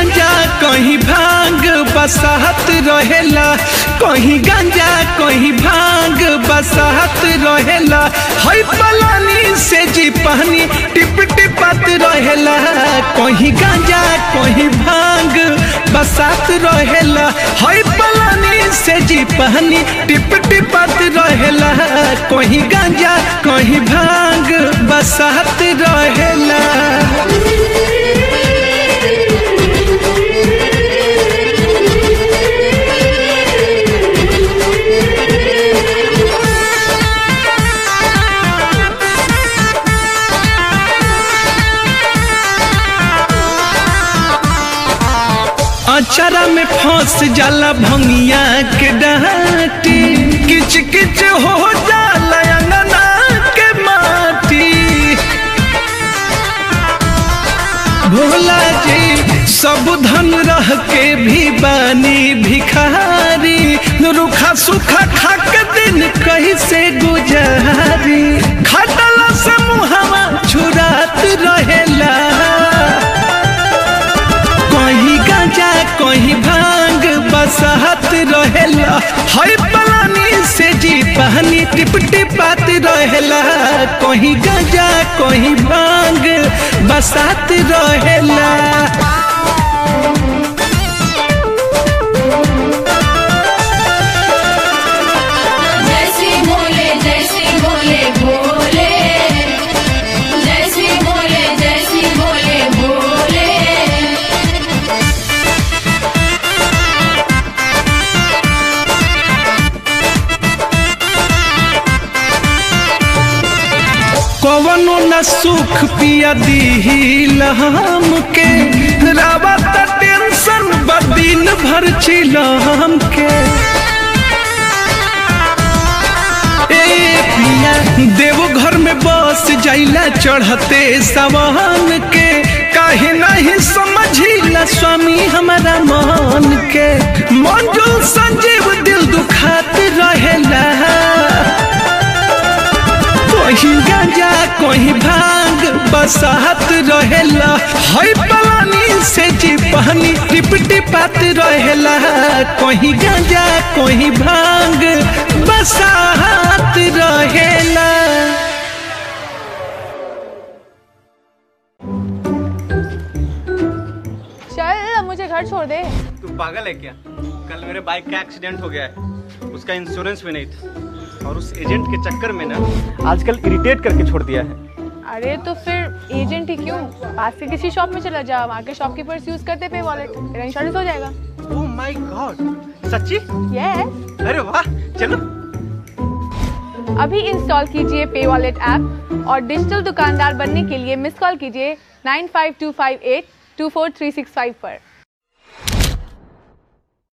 गांजा कहीं भांग बसाहत रहेला, कहीं गांजा कहीं भांग बसाहत रहेला। हई पलानी से जी पानी टिप टिपत रहेला, कहीं गांजा कहीं भांग बसात रहेला। हई पलानी से जी पानी टिप टिपत रहेला, कहीं गांजा कहीं भांग बसात रहेला। अचारा में फंस जाला भंगिया के डांटी, किच किच हो जाला अंगना के माटी। भोला जी सब धन रह के भी बानी भिखारी, रूखा सूखा खा के दिन कैसे गुजारी। खटला से मुहवा छुरात रहेला, कहीं गांजा कहीं भांग बसाहत रहेला। हई पलानी से जी पानी टिप टिपात रहेला, कहीं गांजा कहीं भांग बसात रहेला। कवनो न सुख पिया दीहिल हमके, रावत टेंशन बदिन भर चिलम के। ए पिया देवघर में बस जाइला चढ़ते सवान के, काहे नहीं समझिला स्वामी हमारा मन के। मंजूर संजीव दिल दुखात रहेला, कहीं गांजा कहीं भांग बसाहत रहेला। हई पलानी से जी पानी टिप टिपात रहेला, कहीं गांजा कहीं भांग बसाहत रहेला। चल मुझे घर छोड़ दे। तू पागल है क्या? कल मेरे बाइक का एक्सीडेंट हो गया है, उसका इंश्योरेंस भी नहीं था, और उस एजेंट के चक्कर में ना आजकल इरिटेट करके छोड़ दिया है। अरे तो फिर एजेंट ही क्यों, पास के किसी शॉप में चला जा, वहाँ के शॉपकीपर्स यूज करते पे वॉलेट, तेरा इंश्योरेंस हो जाएगा। ओह माय गॉड, सच्ची? यस। अरे वाह, चलो। अभी इंस्टॉल कीजिए पे वॉलेट ऐप और डिजिटल दुकानदार बनने के लिए मिस कॉल कीजिए 9525824365 पर।